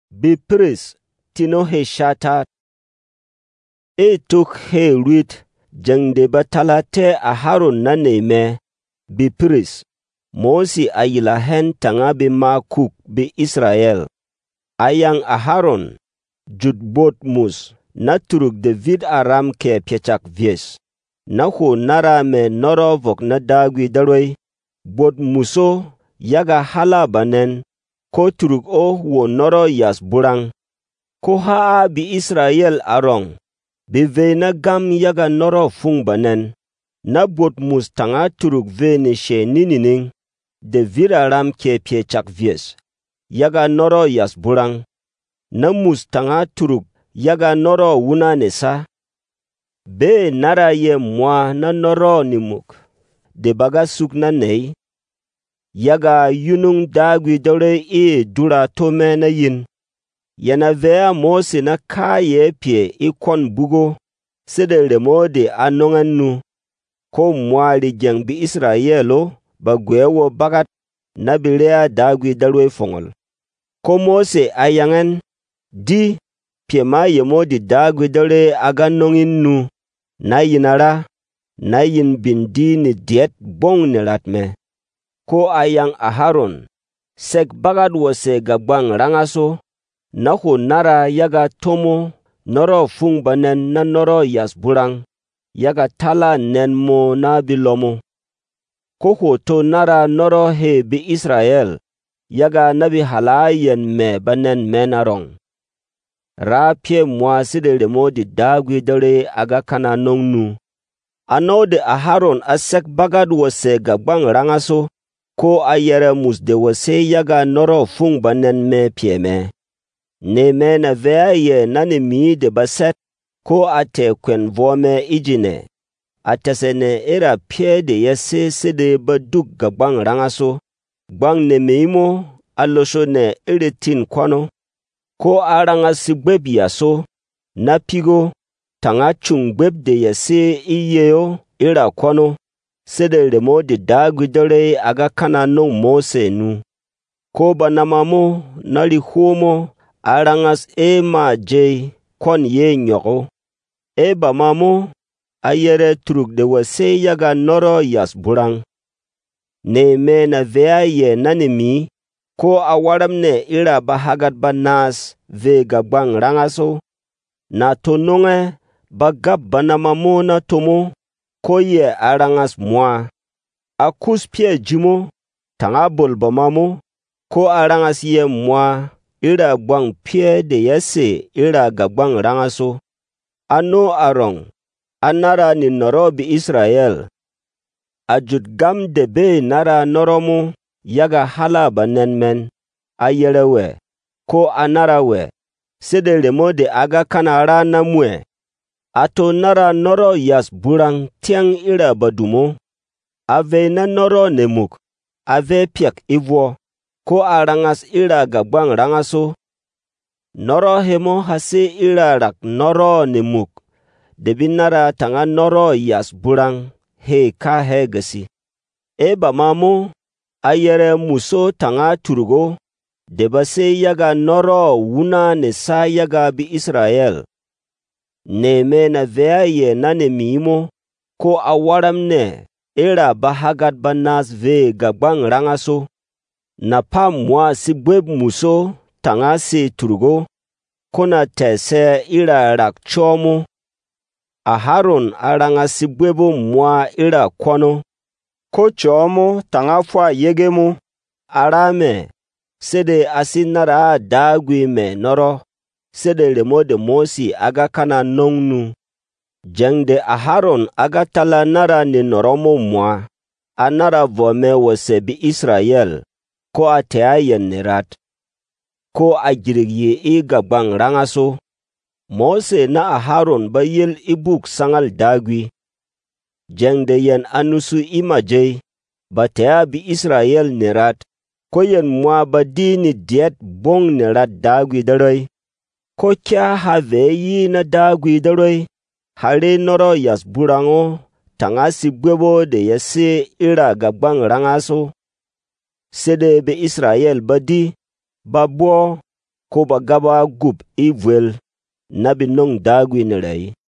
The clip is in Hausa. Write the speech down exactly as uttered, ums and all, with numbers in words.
bi pris tino he shata e tuk he ruit jangde batalate a Harun na neme bi pris Mosi ayila hen tanga bi makuk bi Israel ayang a Harun jut bot mus na turuk David aram ke piachak vies na ho nara me noro vok na dagwi daroi bot muso yaga hala banen ko turuk o wo noro yas burang ko haa bi Israel arong bi ve na gam yaga noro fung banen na bot mus tanga turuk ve ni she ninining de viraram ke piechak vies yaga noro yas burang na mus tanga turuk yaga noro wuna nesa be nara ye mwa na noro ni muk de baga suk na nei yaga yunung dagwi dore e dura tome na yin yana vea Mose na kaye pie ikon bugo sede remo de anongan nu ko mwali jeng bi Israelo ba gwewo bagat na bilea dagwi darwe fongol ko Mose ayangan di pie ma yemo di dagwi dore aga nongin nu na yinara na yin bindi ni diet bong ni ratme ko ayang Aharon sek bagad wose gagbang rangaso na ho nara yaga tomo noro fung banen na noro yas burang yaga tala nen mo na bilomo ko ho to nara noro he bi Israel yaga nabi halayen me banen menarong ra pie mwa side remo di dagwi dare aga kana nongnu ano de Aharon asek bagad wose gagbang rangaso ko ayere musde wose yaga noro fung banen me pieme ne me na veye nani mi de baset ko ate kwen vome ijine atesene era pie de yese sede baduk gagbang rangaso gbang ne meimo alosho ne eretin kwano ko aranga si gbeb yaso na pigo tanga chung gbeb de yese iyeyo ira kwano sede remo de dagwi dore aga kana no Mose nu ko banamamo nali huomo arangas e ma je kon ye nyoko e bamamo ayere truk de wase yaga noro yas burang ne me na vea ye nanimi ko awaram ne ira bahagat banas ve gagbang rangaso na tononge bagab banamamo na tomo ko ye arangas mwa akus pie jimo tanga bol bamamo ko arangas ye mwa ira gbang pie de yese ira gagbang rangaso ano arong anara ni noro bi Israel ajut gam de be nara noromu yaga hala banen men ayerewe ko anarawe sede remo de aga kana rana mwe ato nara noro yas burang tiang ira badumo ave na noro nemuk ave piak ivo ko arangas ira gagbang rangaso noro hemo hase ira rak noro nemuk debinara tanga noro yas burang he ka he gasi e bamamo ayere muso tanga turgo debase yaga noro wuna ne sa yaga bi Israel ne me na vea ye nane mimo ko awaram ne ira bahagat banas ve gagbang rangaso na pa mwa si bweb muso tanga si turgo kona tese ira rak chomo Aharon aranga si bwebo mwa ira kwano ko chomo tanga fwa yegemo arame sede asinara dagwi me noro sede remo de Mosi aga kana nongnu jangde Aharon aga tala nara ni noromo mwa anara vome wose bi Israel ko ateayen nirat ko ajirigye i gagbang rangaso Mose na Aharon bayel ibuk sangal dagwi jangde yen anusu imaje batea bi Israel nirat ko yen mwa badini diet bong nirat dagwi daroy ko kya have yi na dagwi daroy hare noro yas burango tanga si bwebo de yese ira gagbang rangaso sede be Israel badi babo ko ba gaba gub i vuel na bi nong dagwi ni rai.